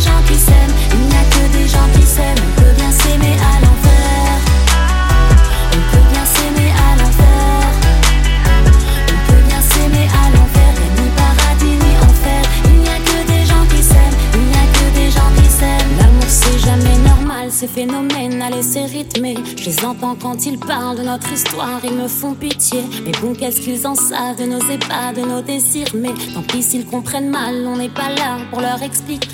gens qui s'aiment, il n'y a que des gens qui s'aiment. On peut bien s'aimer à l'envers. On peut bien s'aimer à l'envers. On peut bien s'aimer à l'envers. Et ni paradis ni enfer. Il n'y a que des gens qui s'aiment, il n'y a que des gens qui s'aiment. L'amour c'est jamais normal, c'est phénoménal et c'est rythmé. Je les entends quand ils parlent de notre histoire, ils me font pitié. Mais bon, qu'est-ce qu'ils en savent de nos ébats, de nos désirs. Mais tant pis s'ils comprennent mal, on n'est pas là pour leur expliquer.